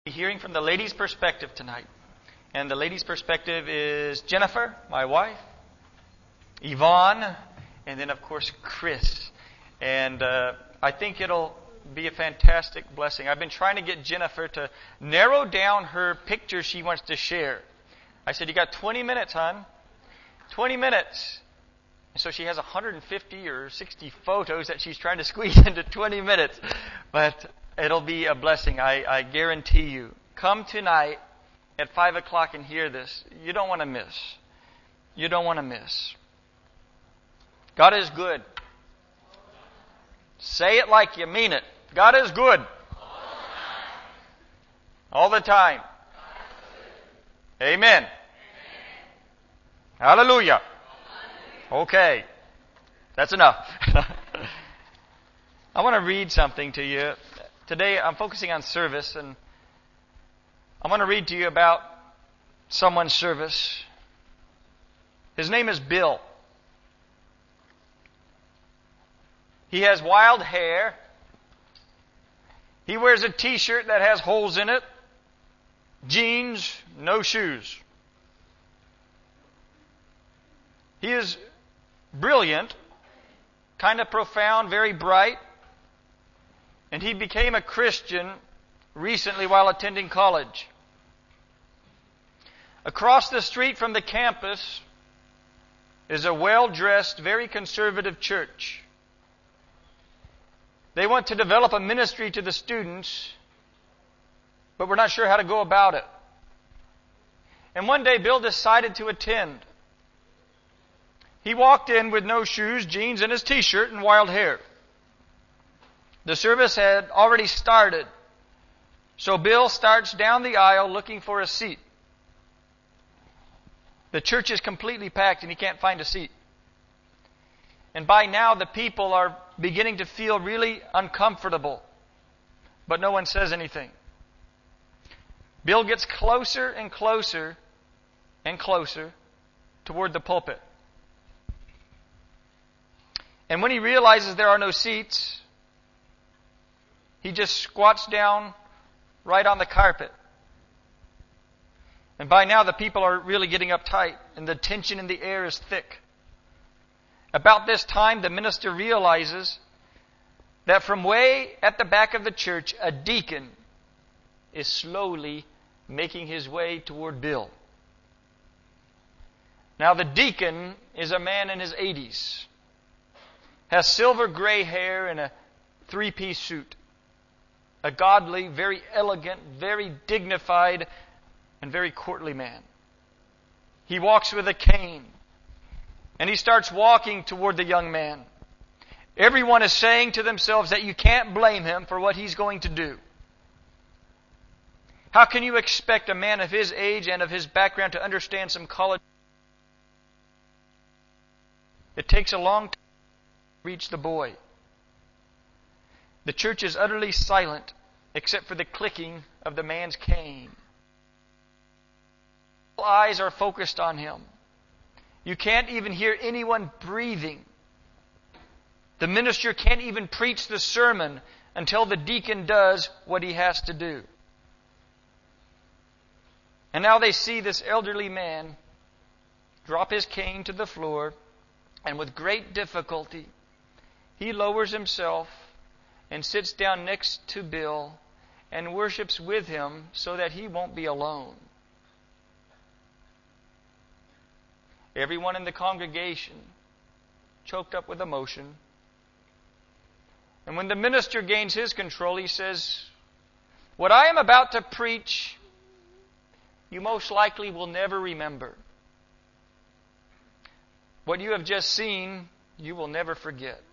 Hearing from the lady's perspective tonight. And the lady's perspective is Jennifer, my wife, Yvonne, and then, of course, Chris. And I think it'll be a fantastic blessing. I've been trying to get Jennifer to narrow down her picture she wants to share. I said, you got 20 minutes, hon. 20 minutes. And so she has 150 or 60 photos that she's trying to squeeze into 20 minutes. But it'll be a blessing, I guarantee you. Come tonight at 5 o'clock and hear this. You don't want to miss. You don't want to miss. God is good. Say it like you mean it. God is good. All the time. Amen. Hallelujah. Okay. That's enough. I want to read something to you. Today I'm focusing on service, and I want to read to you about someone's service. His name is Bill. He has wild hair. He wears a t-shirt that has holes in it. Jeans, no shoes. He is brilliant, kind of profound, very bright. And he became a Christian recently while attending college. Across the street from the campus is a well-dressed, very conservative church. They want to develop a ministry to the students, but we're not sure how to go about it. And one day Bill decided to attend. He walked in with no shoes, jeans, and his t-shirt and wild hair. The service had already started, so Bill starts down the aisle looking for a seat. The church is completely packed and he can't find a seat. And by now the people are beginning to feel really uncomfortable, but no one says anything. Bill gets closer and closer and closer toward the pulpit. And when he realizes there are no seats, he just squats down right on the carpet. And by now the people are really getting uptight, and the tension in the air is thick. About this time, the minister realizes that from way at the back of the church, a deacon is slowly making his way toward Bill. Now the deacon is a man in his 80s, has silver gray hair and a 3-piece suit. A godly, very elegant, very dignified, and very courtly man. He walks with a cane, and he starts walking toward the young man. Everyone is saying to themselves that you can't blame him for what he's going to do. How can you expect a man of his age and of his background to understand some college? It takes a long time to reach the boy. The church is utterly silent except for the clicking of the man's cane. All eyes are focused on him. You can't even hear anyone breathing. The minister can't even preach the sermon until the deacon does what he has to do. And now they see this elderly man drop his cane to the floor, and with great difficulty, he lowers himself and sits down next to Bill and worships with him so that he won't be alone. Everyone in the congregation choked up with emotion. And when the minister gains his control, he says, "What I am about to preach, you most likely will never remember. What you have just seen, you will never forget.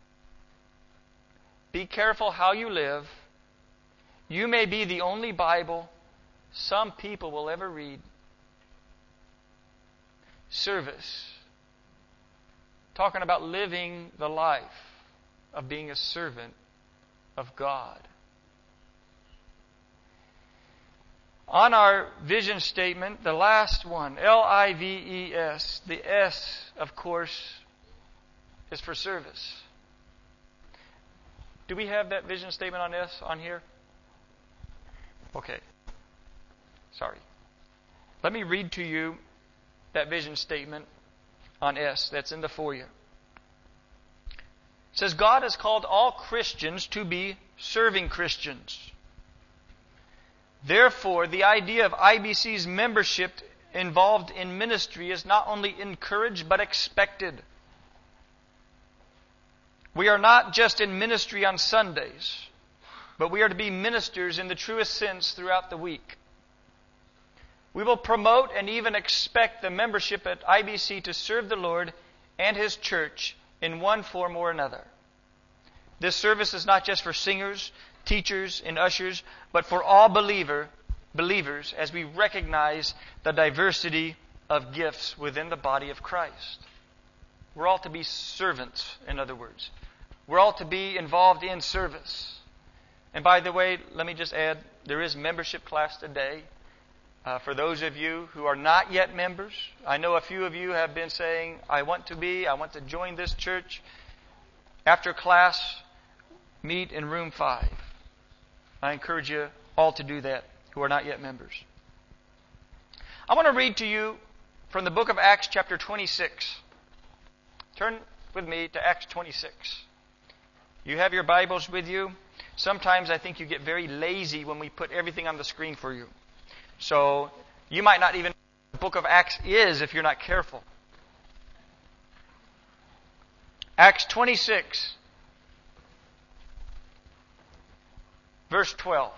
Be careful how you live. You may be the only Bible some people will ever read." Service. Talking about living the life of being a servant of God. On our vision statement, the last one, Lives, the S, of course, is for service. Do we have that vision statement on S on here? Okay. Let me read to you that vision statement on S that's in the foyer. It says, God has called all Christians to be serving Christians. Therefore, the idea of IBC's membership involved in ministry is not only encouraged but expected. We are not just in ministry on Sundays, but we are to be ministers in the truest sense throughout the week. We will promote and even expect the membership at IBC to serve the Lord and His church in one form or another. This service is not just for singers, teachers, and ushers, but for all believers as we recognize the diversity of gifts within the body of Christ. We're all to be servants, in other words. We're all to be involved in service. And by the way, let me just add, there is membership class today. For those of you who are not yet members, I know a few of you have been saying, I want to join this church. After class, meet in room 5. I encourage you all to do that who are not yet members. I want to read to you from the book of Acts chapter 26. Turn with me to Acts 26. You have your Bibles with you. Sometimes I think you get very lazy when we put everything on the screen for you. So you might not even know what the book of Acts is if you're not careful. Acts 26, verse 12.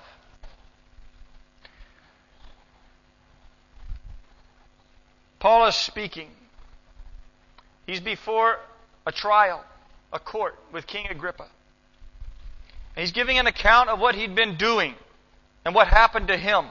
Paul is speaking. He's before a trial, a court with King Agrippa. And he's giving an account of what he'd been doing and what happened to him.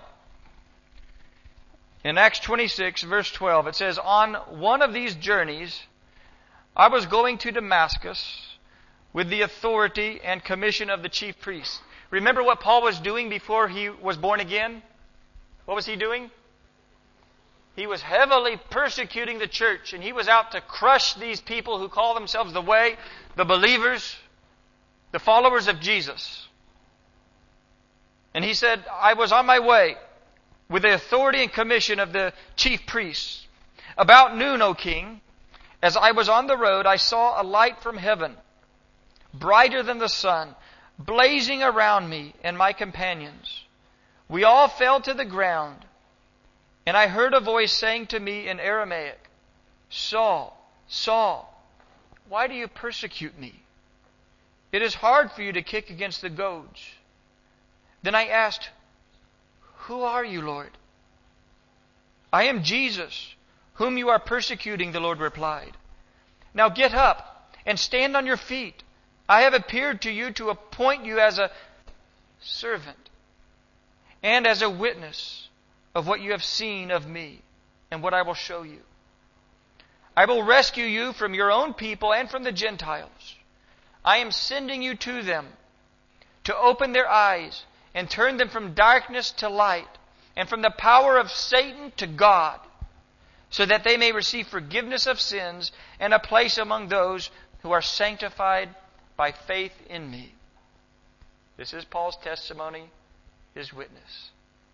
In Acts 26, verse 12, it says, On one of these journeys, I was going to Damascus with the authority and commission of the chief priests. Remember what Paul was doing before he was born again? What was he doing? He was heavily persecuting the church, and he was out to crush these people who call themselves the Way, the believers, the followers of Jesus. And he said, I was on my way with the authority and commission of the chief priests. About noon, O king, as I was on the road, I saw a light from heaven, brighter than the sun, blazing around me and my companions. We all fell to the ground, and I heard a voice saying to me in Aramaic, Saul, Saul, why do you persecute me? It is hard for you to kick against the goads. Then I asked, Who are you, Lord? I am Jesus, whom you are persecuting, the Lord replied. Now get up and stand on your feet. I have appeared to you to appoint you as a servant and as a witness of what you have seen of me and what I will show you. I will rescue you from your own people and from the Gentiles. I am sending you to them to open their eyes and turn them from darkness to light and from the power of Satan to God, so that they may receive forgiveness of sins and a place among those who are sanctified by faith in me. This is Paul's testimony, his witness.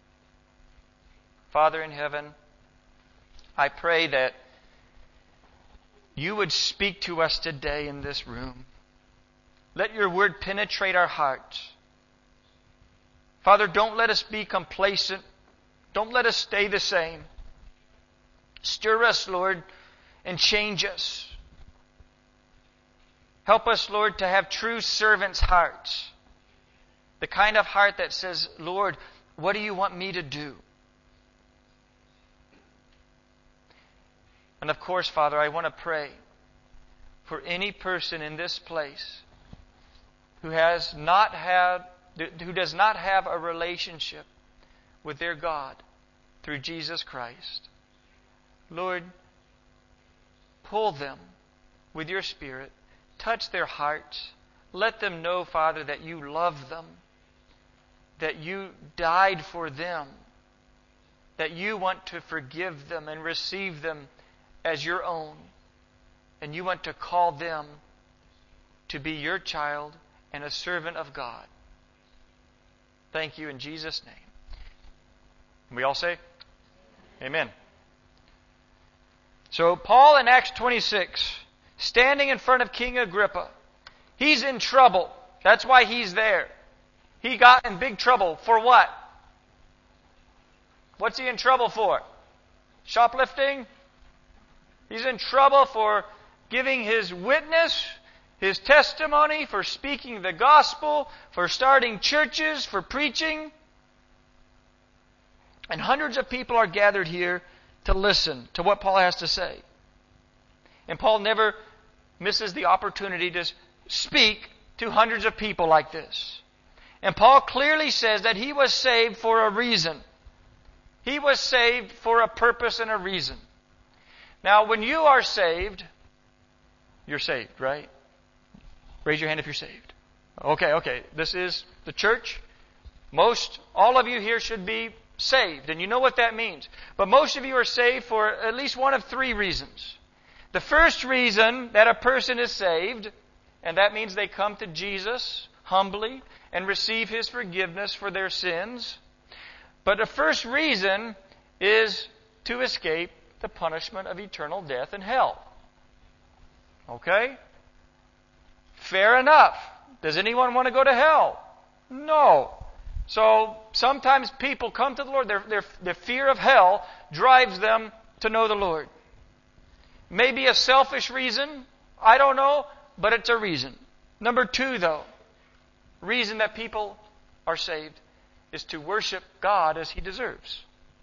Father in heaven, I pray that you would speak to us today in this room. Let your word penetrate our hearts. Father, don't let us be complacent. Don't let us stay the same. Stir us, Lord, and change us. Help us, Lord, to have true servants' hearts. The kind of heart that says, Lord, what do you want me to do? And of course, Father, I want to pray for any person in this place who does not have a relationship with their God through Jesus Christ. Lord, pull them with your Spirit. Touch their hearts. Let them know, Father, that you love them, that you died for them, that you want to forgive them and receive them as your own, and you want to call them to be your child and a servant of God. Thank you in Jesus' name. We all say? Amen. So Paul in Acts 26, standing in front of King Agrippa. He's in trouble. That's why he's there. He got in big trouble. For what? What's he in trouble for? Shoplifting? He's in trouble for giving his witness, his testimony, for speaking the gospel, for starting churches, for preaching. And hundreds of people are gathered here to listen to what Paul has to say. And Paul never misses the opportunity to speak to hundreds of people like this. And Paul clearly says that he was saved for a reason. He was saved for a purpose and a reason. Now, when you are saved, you're saved, right? Raise your hand if you're saved. Okay. This is the church. All of you here should be saved, and you know what that means. But most of you are saved for at least one of three reasons. The first reason that a person is saved, and that means they come to Jesus humbly and receive His forgiveness for their sins. But the first reason is to escape the punishment of eternal death and hell. Okay? Fair enough. Does anyone want to go to hell? No. So sometimes people come to the Lord. Their fear of hell drives them to know the Lord. Maybe a selfish reason. I don't know. But it's a reason. Number two, though, reason that people are saved is to worship God as He deserves.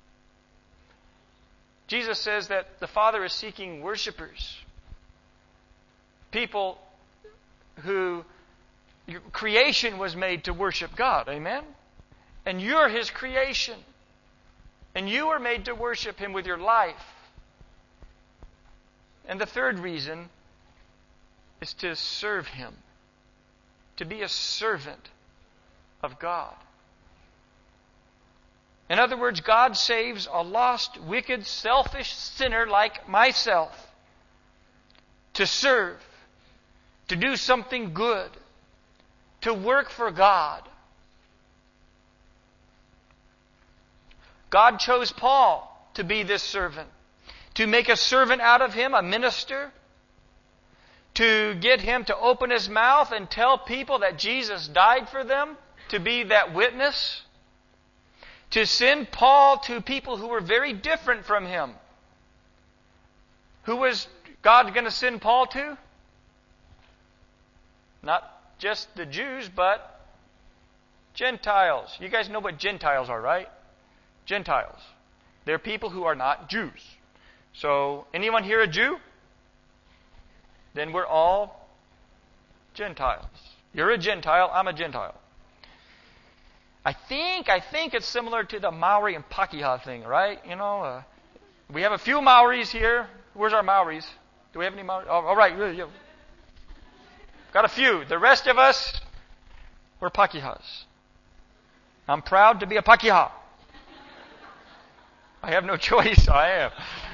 Jesus says that the Father is seeking worshipers. People who creation was made to worship God. Amen? And you're His creation. And you are made to worship Him with your life. And the third reason is to serve Him. To be a servant of God. In other words, God saves a lost, wicked, selfish sinner like myself to serve, to do something good, to work for God. God chose Paul to be this servant, to make a servant out of him, a minister, to get him to open his mouth and tell people that Jesus died for them, to be that witness, to send Paul to people who were very different from him. Who was God going to send Paul to? Not just the Jews, but Gentiles. You guys know what Gentiles are, right? Gentiles. They're people who are not Jews. So, anyone here a Jew? Then we're all Gentiles. You're a Gentile, I'm a Gentile. I think it's similar to the Maori and Pakeha thing, right? You know, we have a few Maoris here. Where's our Maoris? Do we have any Maoris? Oh, all right. Yeah. Got a few. The rest of us, we're Pakehas. I'm proud to be a Pakeha. I have no choice. I am.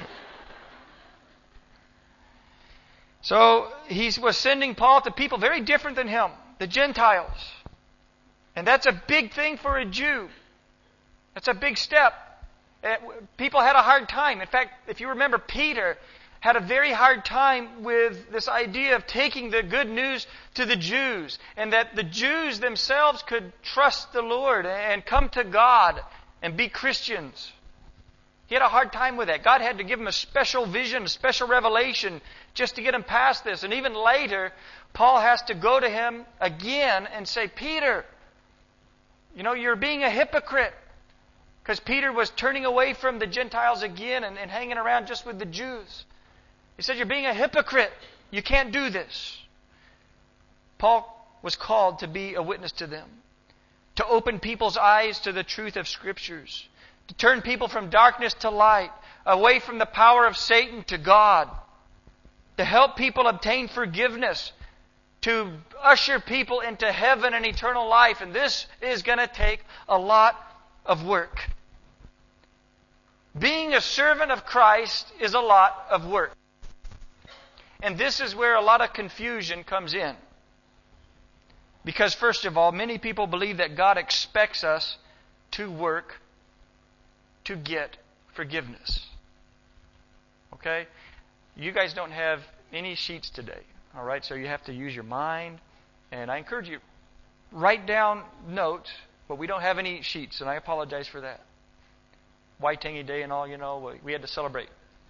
So he was sending Paul to people very different than him, the Gentiles. And that's a big thing for a Jew. That's a big step. People had a hard time. In fact, if you remember, Peter had a very hard time with this idea of taking the good news to the Jews, and that the Jews themselves could trust the Lord and come to God and be Christians. He had a hard time with that. God had to give him a special vision, a special revelation just to get him past this. And even later, Paul has to go to him again and say, Peter, you know, you're being a hypocrite. Because Peter was turning away from the Gentiles again and hanging around just with the Jews. He said, you're being a hypocrite. You can't do this. Paul was called to be a witness to them. To open people's eyes to the truth of Scriptures. To turn people from darkness to light. Away from the power of Satan to God. To help people obtain forgiveness. To usher people into heaven and eternal life. And this is going to take a lot of work. Being a servant of Christ is a lot of work. And this is where a lot of confusion comes in. Because first of all, many people believe that God expects us to work to get forgiveness. Okay? You guys don't have any sheets today. All right? So you have to use your mind. And I encourage you, write down notes, but we don't have any sheets, and I apologize for that. Waitangi Day and all, we had to celebrate.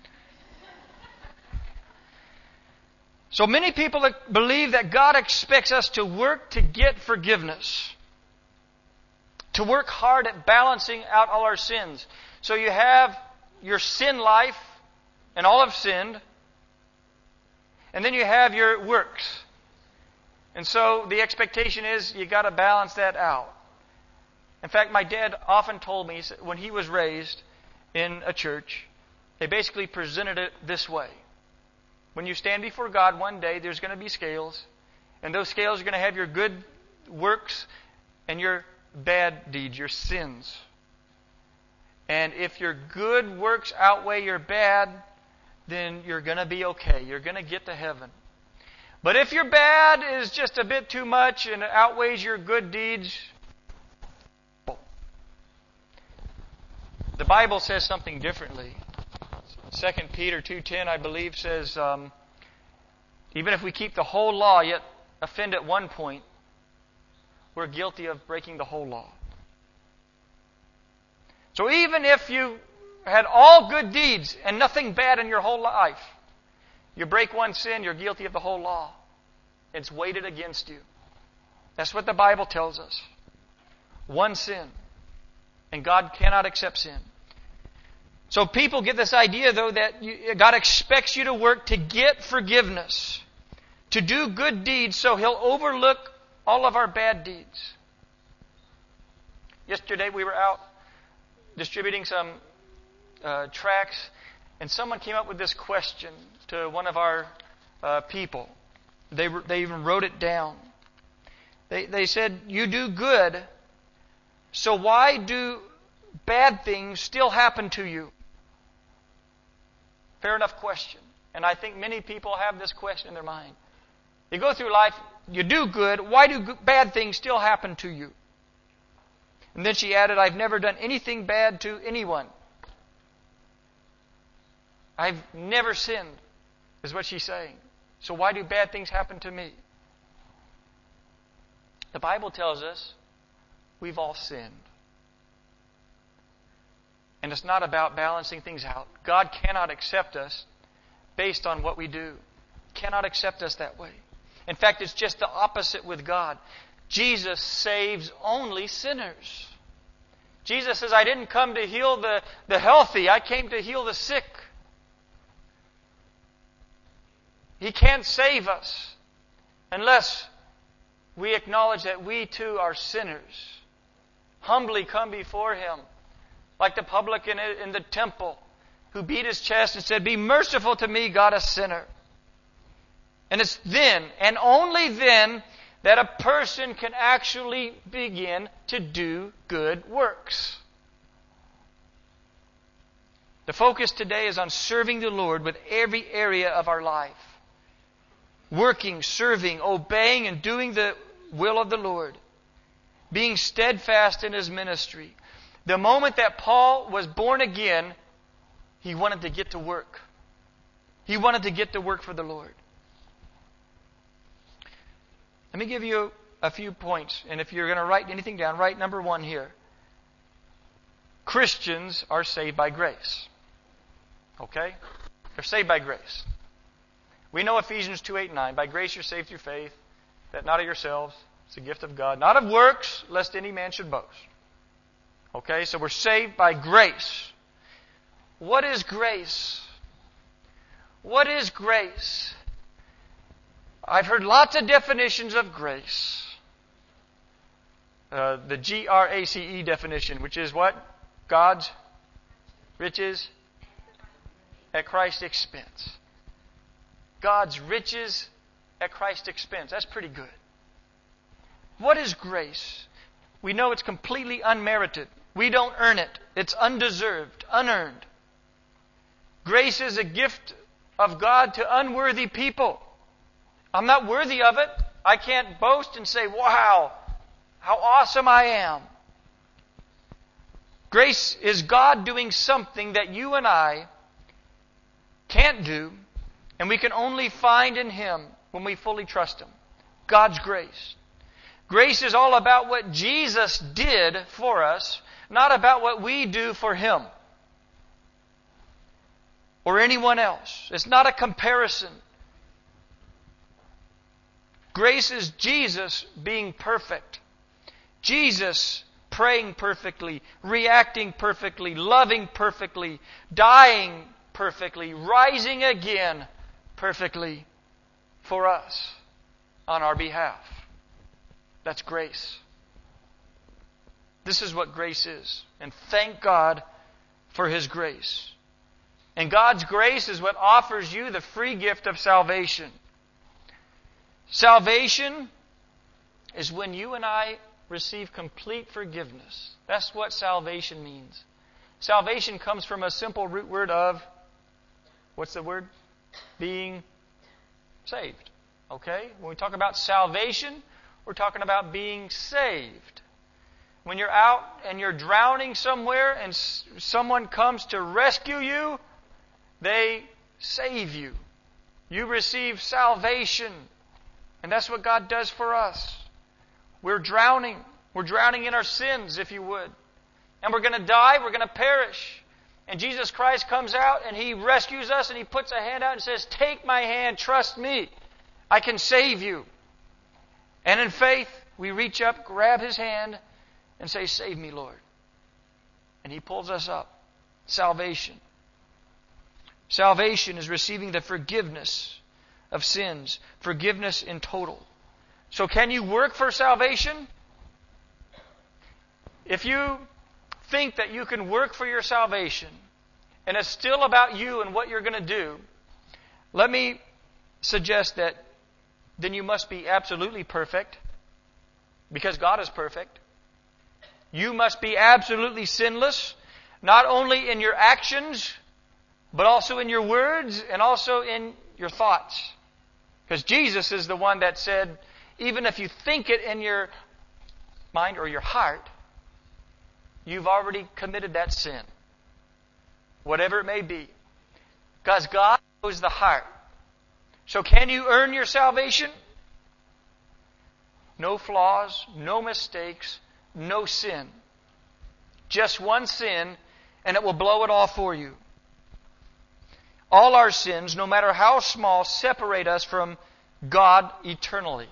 So many people believe that God expects us to work to get forgiveness. To work hard at balancing out all our sins. So you have your sin life, and all have sinned. And then you have your works. And so the expectation is you got to balance that out. In fact, my dad often told me when he was raised in a church, they basically presented it this way. When you stand before God one day, there's going to be scales. And those scales are going to have your good works and your bad deeds, your sins. And if your good works outweigh your bad, then you're going to be okay. You're going to get to heaven. But if your bad is just a bit too much and it outweighs your good deeds, the Bible says something differently. 2 Peter 2:10, I believe, says, even if we keep the whole law, yet offend at one point, we're guilty of breaking the whole law. So even if you had all good deeds and nothing bad in your whole life, you break one sin, you're guilty of the whole law. It's weighted against you. That's what the Bible tells us. One sin. And God cannot accept sin. So people get this idea, though, that God expects you to work to get forgiveness, to do good deeds, so He'll overlook all of our bad deeds. Yesterday we were out distributing some tracts, and someone came up with this question to one of our people. They even wrote it down. They said, "You do good, so why do bad things still happen to you?" Fair enough question. And I think many people have this question in their mind. You go through life, you do good, why do bad things still happen to you? And then she added, "I've never done anything bad to anyone. I've never sinned," is what she's saying. So why do bad things happen to me? The Bible tells us we've all sinned. And it's not about balancing things out. God cannot accept us based on what we do. Cannot accept us that way. In fact, it's just the opposite with God. Jesus saves only sinners. Jesus says, "I didn't come to heal the healthy. I came to heal the sick." He can't save us unless we acknowledge that we too are sinners. Humbly come before Him. Like the publican in the temple who beat his chest and said, "Be merciful to me, God, a sinner." And it's then, and only then, that a person can actually begin to do good works. The focus today is on serving the Lord with every area of our life. Working, serving, obeying, and doing the will of the Lord. Being steadfast in His ministry. The moment that Paul was born again, he wanted to get to work. He wanted to get to work for the Lord. Let me give you a few points. And if you're going to write anything down, write number 1 here. Christians are saved by grace. Okay? They're saved by grace. We know Ephesians 2:8-9. By grace you're saved through faith, that not of yourselves. It's a gift of God. Not of works, lest any man should boast. Okay, so we're saved by grace. What is grace? What is grace? I've heard lots of definitions of grace. The GRACE definition, which is what? God's riches at Christ's expense. God's riches at Christ's expense. That's pretty good. What is grace? We know it's completely unmerited. We don't earn it. It's undeserved, unearned. Grace is a gift of God to unworthy people. I'm not worthy of it. I can't boast and say, "Wow, how awesome I am." Grace is God doing something that you and I can't do, and we can only find in Him when we fully trust Him. God's grace. Grace is all about what Jesus did for us, not about what we do for Him or anyone else. It's not a comparison. Grace is Jesus being perfect. Jesus praying perfectly, reacting perfectly, loving perfectly, dying perfectly, rising again perfectly for us on our behalf. That's grace. This is what grace is. And thank God for His grace. And God's grace is what offers you the free gift of salvation. Salvation is when you and I receive complete forgiveness. That's what salvation means. Salvation comes from a simple root word of, what's the word? Being saved. Okay? When we talk about salvation, we're talking about being saved. When you're out and you're drowning somewhere and someone comes to rescue you, they save you. You receive salvation. And that's what God does for us. We're drowning. We're drowning in our sins, if you would. And we're going to die. We're going to perish. And Jesus Christ comes out and He rescues us and He puts a hand out and says, "Take my hand, trust me. I can save you." And in faith, we reach up, grab His hand, and say, "Save me, Lord." And He pulls us up. Salvation. Salvation is receiving the forgiveness of sins. Forgiveness in total. So can you work for salvation? If you think that you can work for your salvation, and it's still about you and what you're going to do, let me suggest that then you must be absolutely perfect, because God is perfect. You must be absolutely sinless, not only in your actions, but also in your words and also in your thoughts. Because Jesus is the one that said, even if you think it in your mind or your heart, you've already committed that sin. Whatever it may be. Because God knows the heart. So can you earn your salvation? No flaws, no mistakes, no sin. Just one sin, and it will blow it all for you. All our sins, no matter how small, separate us from God eternally.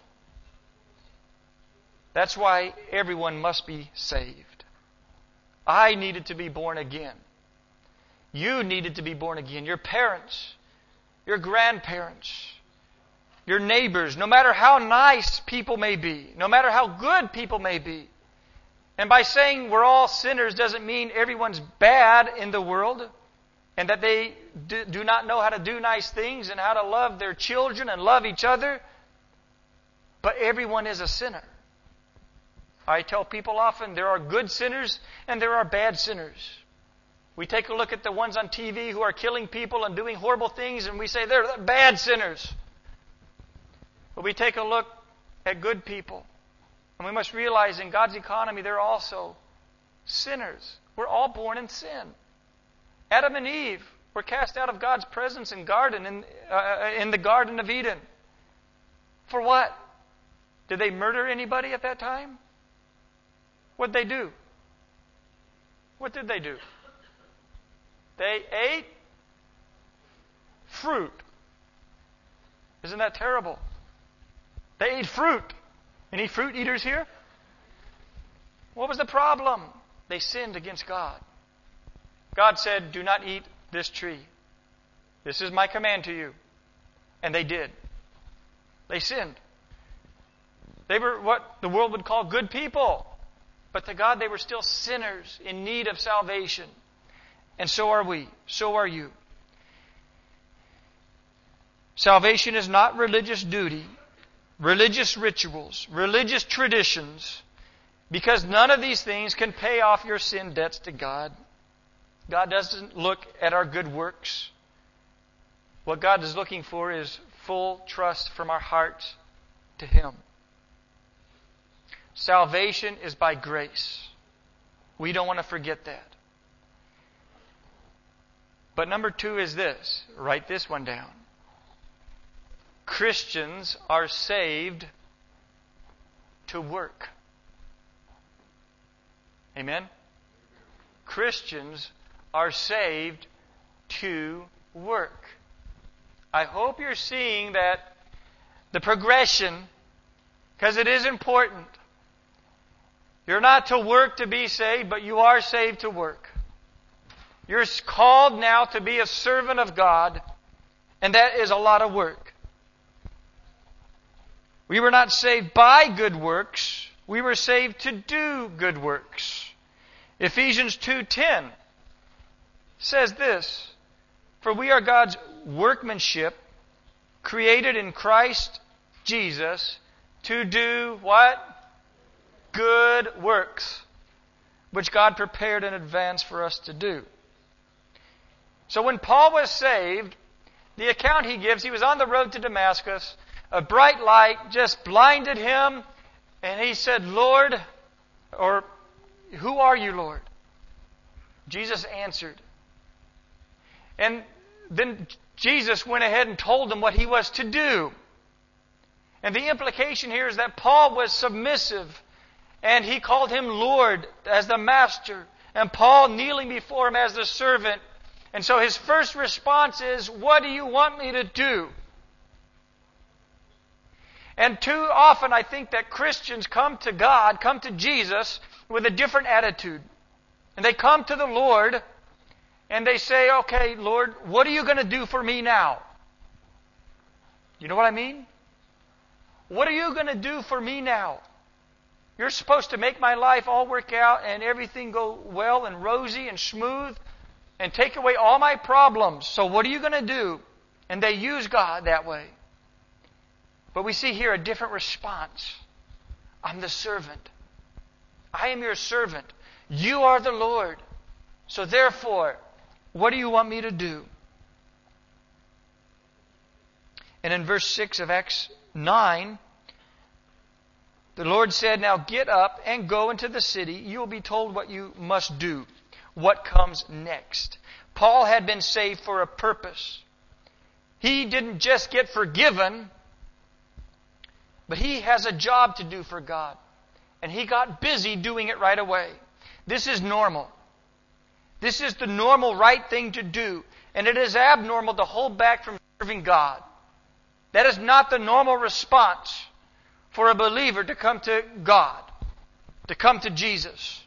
That's why everyone must be saved. I needed to be born again. You needed to be born again. Your parents, your grandparents, your neighbors, no matter how nice people may be, no matter how good people may be. And by saying we're all sinners doesn't mean everyone's bad in the world and that they do not know how to do nice things and how to love their children and love each other. But everyone is a sinner. I tell people often there are good sinners and there are bad sinners. We take a look at the ones on TV who are killing people and doing horrible things and we say they're bad sinners. But we take a look at good people and we must realize in God's economy they're also sinners. We're all born in sin. Adam and Eve were cast out of God's presence in the Garden of Eden. For what? Did they murder anybody at that time? What did they do? What did they do? They ate fruit. Isn't that terrible? They ate fruit. Any fruit eaters here? What was the problem? They sinned against God. God said, "Do not eat this tree. This is my command to you." And they did. They sinned. They were what the world would call good people. But to God, they were still sinners in need of salvation. And so are we. So are you. Salvation is not religious duty, religious rituals, religious traditions, because none of these things can pay off your sin debts to God. God doesn't look at our good works. What God is looking for is full trust from our hearts to Him. Salvation is by grace. We don't want to forget that. But number 2 is this. Write this one down. Christians are saved to work. Amen? Christians are saved to work. I hope you're seeing that the progression, because it is important. You're not to work to be saved, but you are saved to work. You're called now to be a servant of God, and that is a lot of work. We were not saved by good works. We were saved to do good works. Ephesians 2:10 says this, "For we are God's workmanship, created in Christ Jesus to do" what? Good works, which God prepared in advance for us to do. So when Paul was saved, the account he gives, he was on the road to Damascus. A bright light just blinded him, and he said, "Lord," or "Who are you, Lord?" Jesus answered. And then Jesus went ahead and told him what he was to do. And the implication here is that Paul was submissive, and he called him Lord as the master, and Paul kneeling before him as the servant. And so his first response is, "What do you want me to do?" And too often I think that Christians come to God, come to Jesus with a different attitude. And they come to the Lord and they say, "Okay, Lord, what are you going to do for me now?" You know what I mean? What are you going to do for me now? You're supposed to make my life all work out and everything go well and rosy and smooth and take away all my problems. So what are you going to do? And they use God that way. But we see here a different response. I'm the servant. I am your servant. You are the Lord. So therefore, what do you want me to do? And in verse 6 of Acts 9, the Lord said, "Now get up and go into the city. You will be told what you must do." What comes next? Paul had been saved for a purpose. He didn't just get forgiven, but he has a job to do for God. And he got busy doing it right away. This is normal. This is the normal right thing to do. And it is abnormal to hold back from serving God. That is not the normal response for a believer to come to God, to come to Jesus.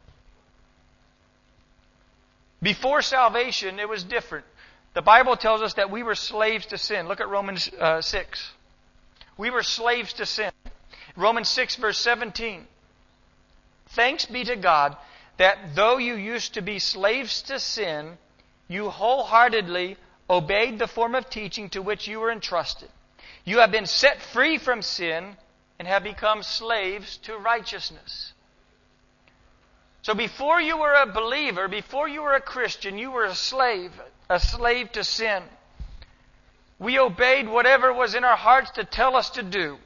Before salvation, it was different. The Bible tells us that we were slaves to sin. Look at Romans 6. We were slaves to sin. Romans 6 verse 17. "Thanks be to God that though you used to be slaves to sin, you wholeheartedly obeyed the form of teaching to which you were entrusted. You have been set free from sin and have become slaves to righteousness." So before you were a believer, before you were a Christian, you were a slave to sin. We obeyed whatever was in our hearts to tell us to do.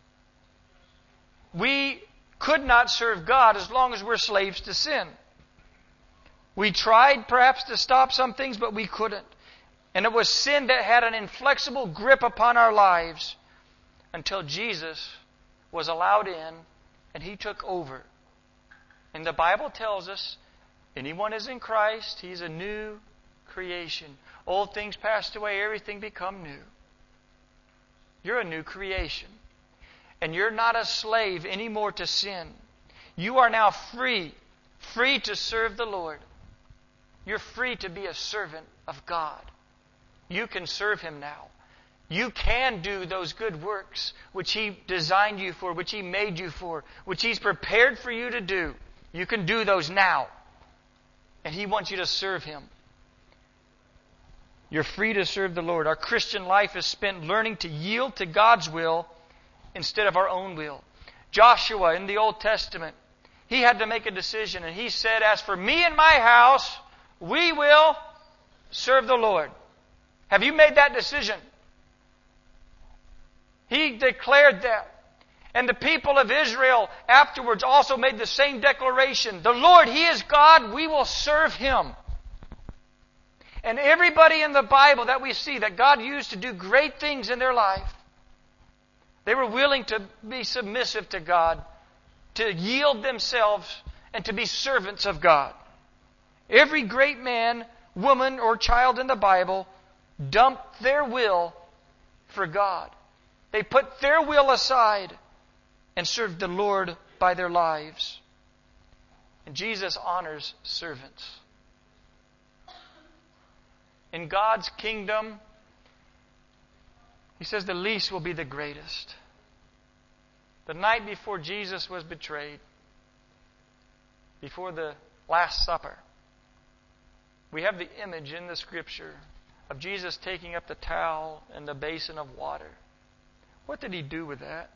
We could not serve God as long as we're slaves to sin. We tried perhaps to stop some things, but we couldn't. And it was sin that had an inflexible grip upon our lives until Jesus was allowed in and He took over. And the Bible tells us, anyone is in Christ, he's a new creation. Old things passed away, everything become new. You're a new creation. And you're not a slave anymore to sin. You are now free to serve the Lord. You're free to be a servant of God. You can serve Him now. You can do those good works which He designed you for, which He made you for, which He's prepared for you to do. You can do those now. And He wants you to serve Him. You're free to serve the Lord. Our Christian life is spent learning to yield to God's will instead of our own will. Joshua in the Old Testament, he had to make a decision, and he said, "As for me and my house, we will serve the Lord." Have you made that decision? He declared that. And the people of Israel afterwards also made the same declaration. The Lord, He is God. We will serve Him. And everybody in the Bible that we see that God used to do great things in their life, they were willing to be submissive to God, to yield themselves, and to be servants of God. Every great man, woman, or child in the Bible dumped their will for God. They put their will aside and served the Lord by their lives. And Jesus honors servants. In God's kingdom, He says the least will be the greatest. The night before Jesus was betrayed, before the Last Supper, we have the image in the Scripture of Jesus taking up the towel and the basin of water. What did He do with that?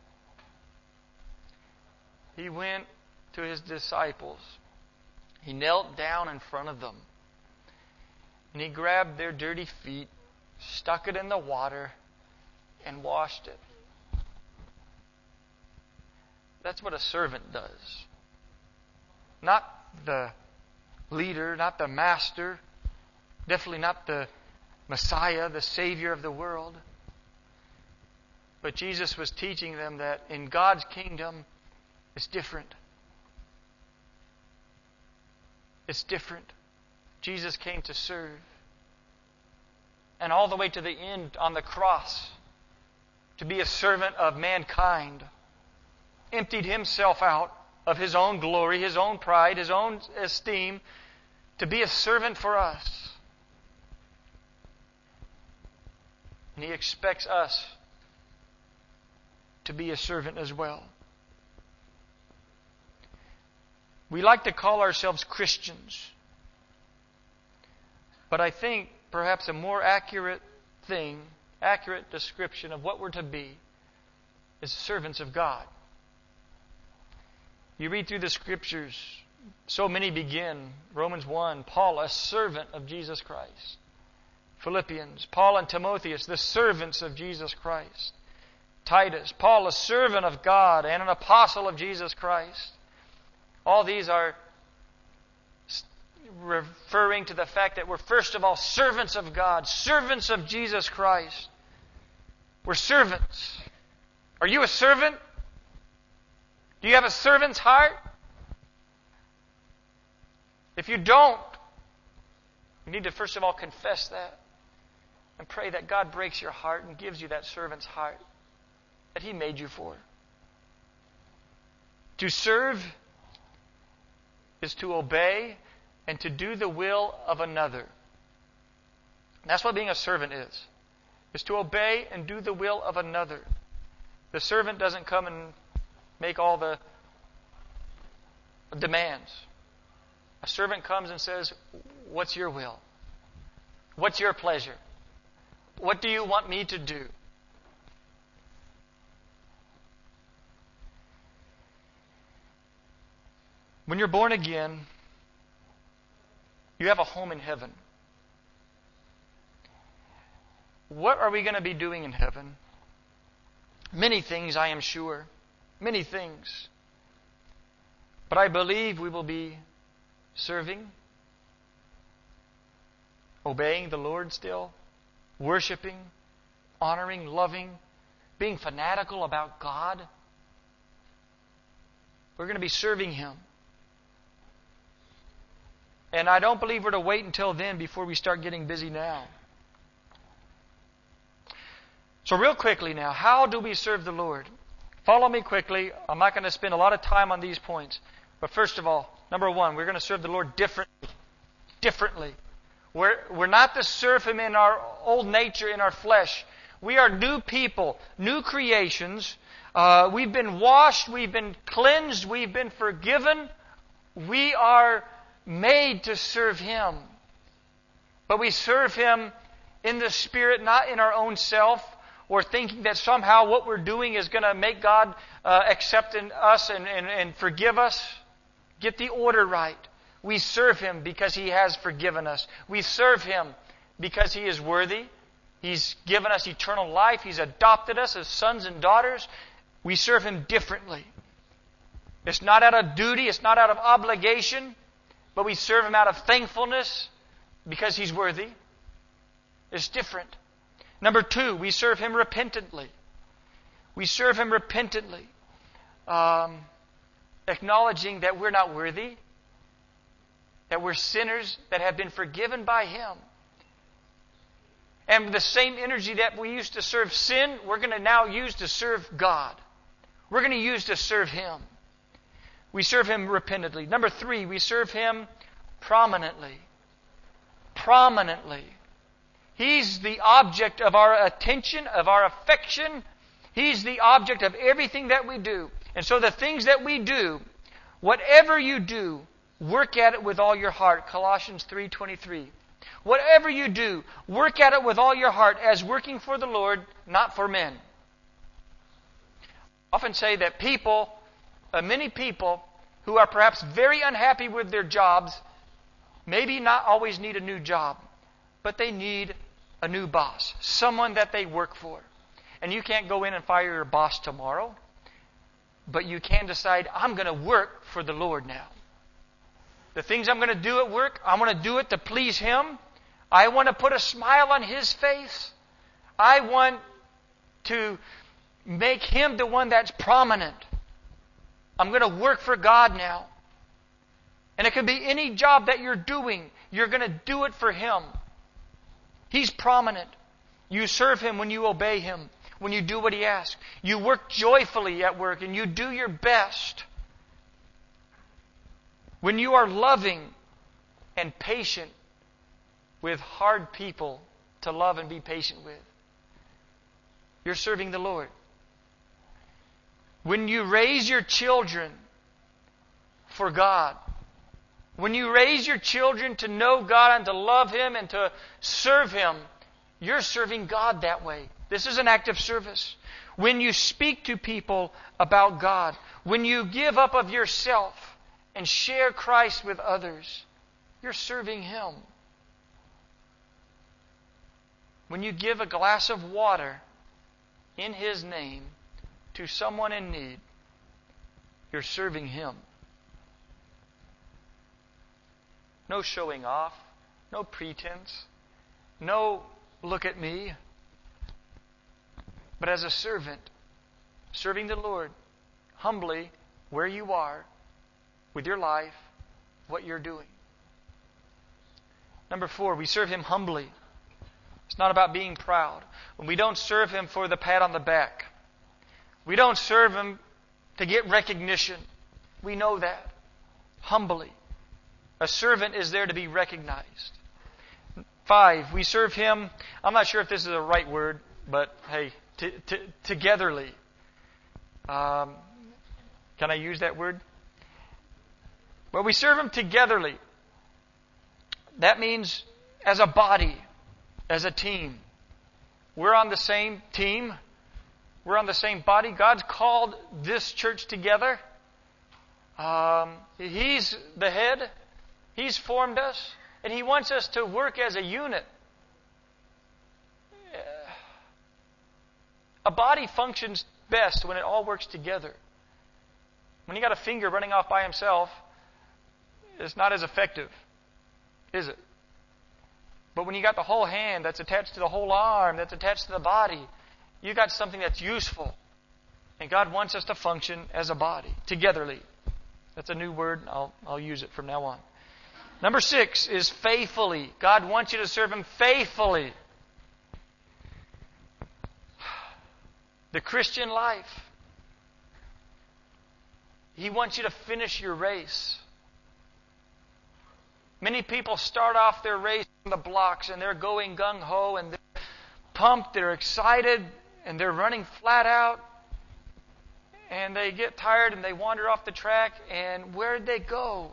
He went to His disciples. He knelt down in front of them. And He grabbed their dirty feet, stuck it in the water, and washed it. That's what a servant does. Not the leader, not the master, definitely not the Messiah, the Savior of the world. But Jesus was teaching them that in God's kingdom, it's different. It's different. Jesus came to serve. And all the way to the end on the cross, to be a servant of mankind, emptied Himself out of His own glory, His own pride, His own esteem, to be a servant for us. And He expects us to be a servant as well. We like to call ourselves Christians. But I think perhaps a more accurate description of what we're to be is servants of God. You read through the Scriptures, so many begin. Romans 1, Paul, a servant of Jesus Christ. Philippians, Paul and Timotheus, the servants of Jesus Christ. Titus, Paul, a servant of God and an apostle of Jesus Christ. All these are referring to the fact that we're first of all servants of God, servants of Jesus Christ. We're servants. Are you a servant? Do you have a servant's heart? If you don't, you need to first of all confess that and pray that God breaks your heart and gives you that servant's heart that He made you for. To serve is to obey and to do the will of another. That's what being a servant is to obey and do the will of another. The servant doesn't come and make all the demands. A servant comes and says, "What's your will? What's your pleasure? What do you want me to do?" When you're born again, you have a home in heaven. What are we going to be doing in heaven? Many things, I am sure. Many things. But I believe we will be serving, obeying the Lord still, worshiping, honoring, loving, being fanatical about God. We're going to be serving Him. And I don't believe we're to wait until then before we start getting busy now. So real quickly now, how do we serve the Lord? Follow me quickly. I'm not going to spend a lot of time on these points. But first of all, number one, we're going to serve the Lord differently. We're not to serve Him in our old nature, in our flesh. We are new people, new creations. We've been washed, we've been cleansed, we've been forgiven. We are made to serve Him. But we serve Him in the Spirit, not in our own self, or thinking that somehow what we're doing is going to make God accept us and forgive us. Get the order right. We serve Him because He has forgiven us. We serve Him because He is worthy. He's given us eternal life. He's adopted us as sons and daughters. We serve Him differently. It's not out of duty, it's not out of obligation, but we serve Him out of thankfulness because He's worthy. It's different. Number 2, we serve Him repentantly. We serve Him repentantly, acknowledging that we're not worthy, that we're sinners that have been forgiven by Him. And the same energy that we used to serve sin, we're going to now use to serve God. We're going to use to serve Him. We serve Him repentantly. Number 3, we serve Him prominently. Prominently. He's the object of our attention, of our affection. He's the object of everything that we do. And so the things that we do, whatever you do, work at it with all your heart. Colossians 3:23. Whatever you do, work at it with all your heart as working for the Lord, not for men. I often say that many people who are perhaps very unhappy with their jobs, maybe not always need a new job, but they need a new boss, someone that they work for. And you can't go in and fire your boss tomorrow, but you can decide, I'm going to work for the Lord now. The things I'm going to do at work, I want to do it to please Him. I want to put a smile on His face. I want to make Him the one that's prominent. I'm going to work for God now. And it could be any job that you're doing. You're going to do it for Him. He's prominent. You serve Him when you obey Him, when you do what He asks. You work joyfully at work and you do your best. When you are loving and patient with hard people to love and be patient with, you're serving the Lord. When you raise your children for God, when you raise your children to know God and to love Him and to serve Him, you're serving God that way. This is an act of service. When you speak to people about God, when you give up of yourself and share Christ with others, you're serving Him. When you give a glass of water in His name to someone in need, you're serving Him. No showing off, no pretense, no look at me. But as a servant, serving the Lord humbly where you are, with your life, what you're doing. Number 4, we serve Him humbly. It's not about being proud. When we don't serve Him for the pat on the back. We don't serve Him to get recognition. We know that. Humbly. A servant is there to be recognized. 5, we serve Him, I'm not sure if this is the right word, but hey, togetherly. Can I use that word? Well, we serve Him togetherly. That means as a body, as a team. We're on the same team. We're on the same body. God's called this church together. He's the head. He's formed us. And He wants us to work as a unit. A body functions best when it all works together. When you got a finger running off by himself, it's not as effective, is it? But when you got the whole hand that's attached to the whole arm, that's attached to the body, you got something that's useful. And God wants us to function as a body, togetherly. That's a new word. I'll use it from now on. Number 6 is faithfully. God wants you to serve Him faithfully. The Christian life. He wants you to finish your race. Many people start off their race on the blocks and they're going gung-ho and they're pumped, they're excited, and they're running flat out. And they get tired and they wander off the track, and where'd they go?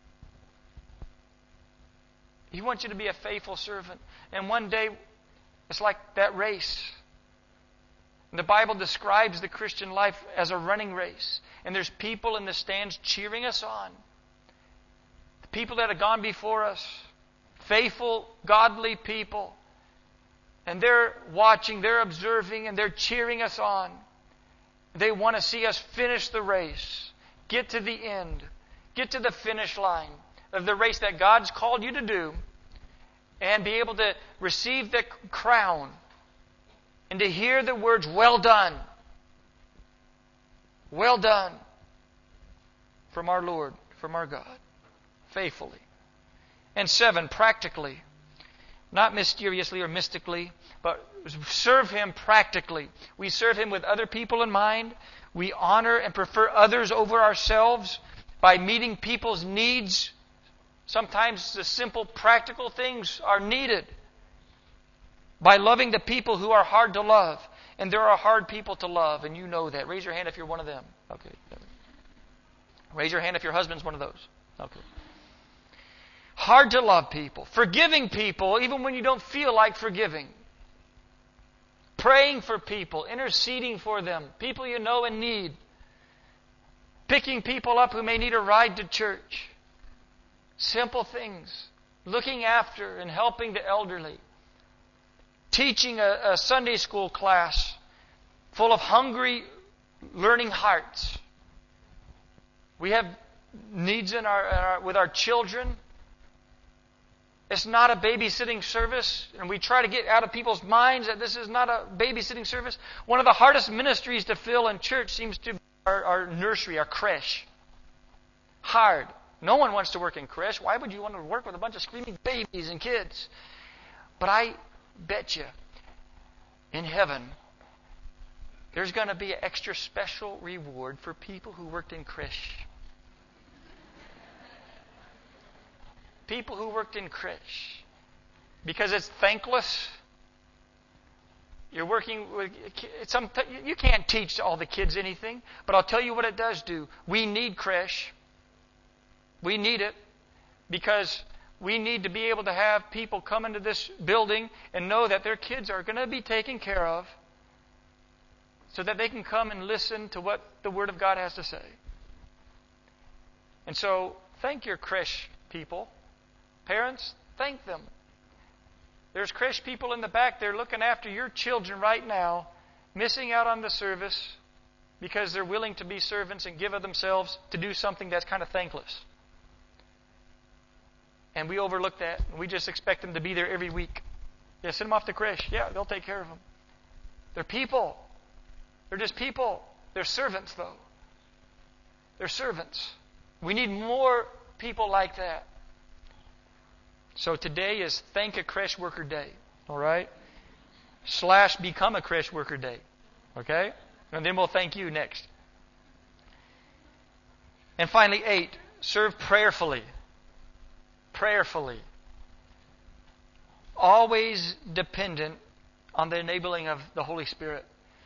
He wants you to be a faithful servant. And one day, it's like that race. The Bible describes the Christian life as a running race. And there's people in the stands cheering us on. The people that have gone before us. Faithful, godly people. And they're watching, they're observing, and they're cheering us on. They want to see us finish the race, get to the end, get to the finish line of the race that God's called you to do, and be able to receive the crown and to hear the words, "Well done. Well done," from our Lord, from our God, faithfully. And 7, practically. Not mysteriously or mystically, but serve Him practically. We serve Him with other people in mind. We honor and prefer others over ourselves by meeting people's needs. Sometimes the simple practical things are needed. By loving the people who are hard to love. And there are hard people to love, and you know that. Raise your hand if you're one of them. Okay. Raise your hand if your husband's one of those. Okay. Hard to love people. Forgiving people even when you don't feel like forgiving. Praying for people. Interceding for them. People you know in need. Picking people up who may need a ride to church. Simple things. Looking after and helping the elderly. Teaching a Sunday school class full of hungry, learning hearts. We have needs with our children. It's not a babysitting service, and we try to get out of people's minds that this is not a babysitting service. One of the hardest ministries to fill in church seems to be our nursery, our creche. Hard. No one wants to work in creche. Why would you want to work with a bunch of screaming babies and kids? But I bet you, in heaven, there's going to be an extra special reward for people who worked in creche. People who worked in creche. Because it's thankless. You're working with you can't teach all the kids anything, but I'll tell you what it does do. We need creche. We need it because we need to be able to have people come into this building and know that their kids are going to be taken care of so that they can come and listen to what the Word of God has to say. And so, thank your creche people. Parents, thank them. There's creche people in the back there looking after your children right now, missing out on the service because they're willing to be servants and give of themselves to do something that's kind of thankless. And we overlook that. And we just expect them to be there every week. Yeah, send them off to creche. Yeah, they'll take care of them. They're people. They're just people. They're servants, though. They're servants. We need more people like that. So today is Thank a Creche Worker Day. All right? / Become a Creche Worker Day. Okay? And then we'll thank you next. And finally, 8. Serve prayerfully. Prayerfully. Always dependent on the enabling of the Holy Spirit.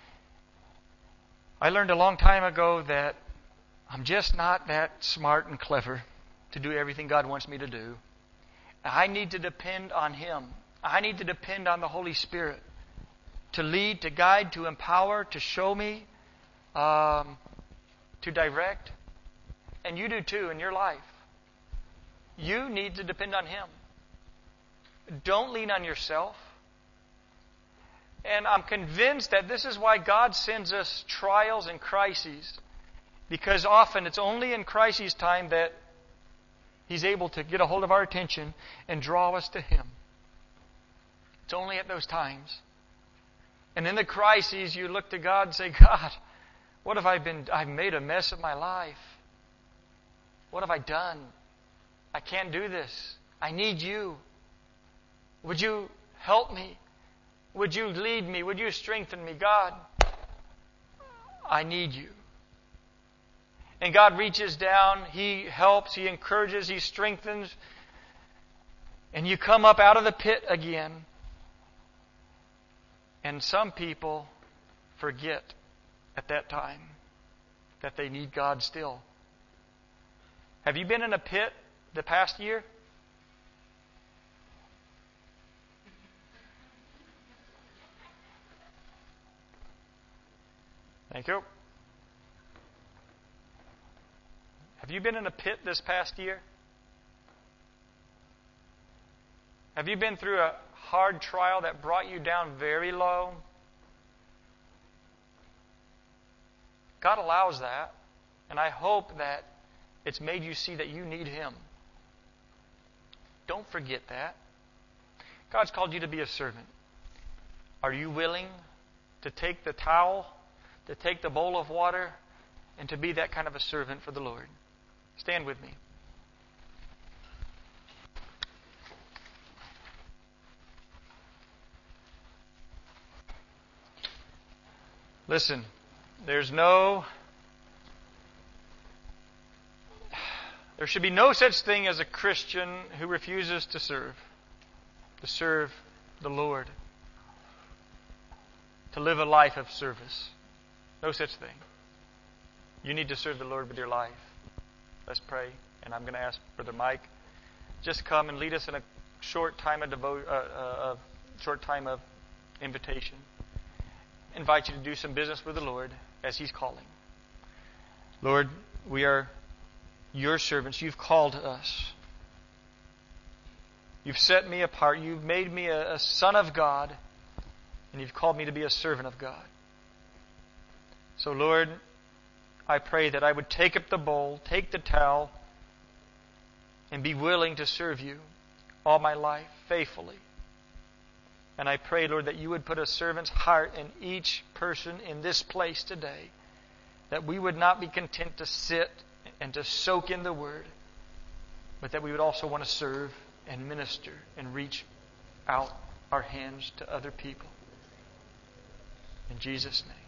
I learned a long time ago that I'm just not that smart and clever to do everything God wants me to do. I need to depend on Him. I need to depend on the Holy Spirit to lead, to guide, to empower, to show me, to direct. And you do too in your life. You need to depend on Him. Don't lean on yourself. And I'm convinced that this is why God sends us trials and crises. Because often it's only in crises time that He's able to get a hold of our attention and draw us to Him. It's only at those times. And in the crises, you look to God and say, God, what have I been? I've made a mess of my life. What have I done? I can't do this. I need You. Would You help me? Would You lead me? Would You strengthen me? God, I need You. And God reaches down, He helps, He encourages, He strengthens. And you come up out of the pit again. And some people forget at that time that they need God still. Have you been in a pit the past year? Thank you. Have you been in a pit this past year? Have you been through a hard trial that brought you down very low? God allows that, and I hope that it's made you see that you need Him. Don't forget that. God's called you to be a servant. Are you willing to take the towel, to take the bowl of water, and to be that kind of a servant for the Lord? Stand with me. Listen, there should be no such thing as a Christian who refuses to serve the Lord, to live a life of service. No such thing. You need to serve the Lord with your life. Let's pray, and I'm going to ask Brother Mike just come and lead us in a short time of invitation. Invite you to do some business with the Lord as He's calling. Lord, we are Your servants. You've called us. You've set me apart. You've made me a son of God, and You've called me to be a servant of God. So, Lord, I pray that I would take up the bowl, take the towel, and be willing to serve You all my life faithfully. And I pray, Lord, that You would put a servant's heart in each person in this place today, that we would not be content to sit and to soak in the Word, but that we would also want to serve and minister and reach out our hands to other people. In Jesus' name.